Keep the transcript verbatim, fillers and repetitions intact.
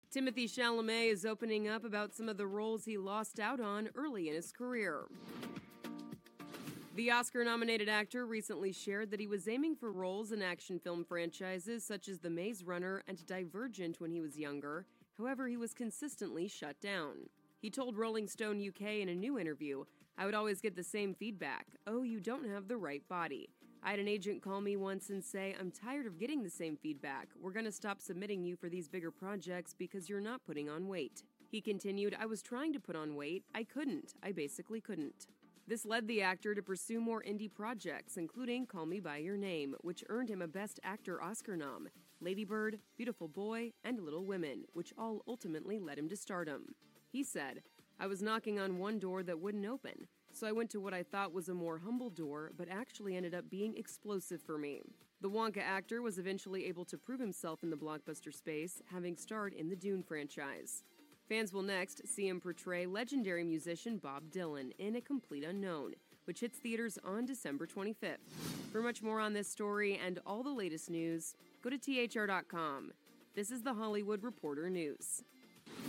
Timothée Chalamet is opening up about some of the roles he lost out on early in his career. The Oscar-nominated actor recently shared that he was aiming for roles in action film franchises such as The Maze Runner and Divergent when he was younger. However, he was consistently shut down. He told Rolling Stone U K in a new interview, "I would always get the same feedback. Oh, you don't have the right body. I had an agent call me once and say, I'm tired of getting the same feedback. We're going to stop submitting you for these bigger projects because you're not putting on weight." He continued, "I was trying to put on weight. I couldn't. I basically couldn't." This led the actor to pursue more indie projects, including Call Me By Your Name, which earned him a Best Actor Oscar nom, Lady Bird, Beautiful Boy, and Little Women, which all ultimately led him to stardom. He said, "I was knocking on one door that wouldn't open, so I went to what I thought was a more humble door, but actually ended up being explosive for me." The Wonka actor was eventually able to prove himself in the blockbuster space, having starred in the Dune franchise. Fans will next see him portray legendary musician Bob Dylan in A Complete Unknown, which hits theaters on December twenty-fifth. For much more on this story and all the latest news, go to T H R dot com. This is the Hollywood Reporter News.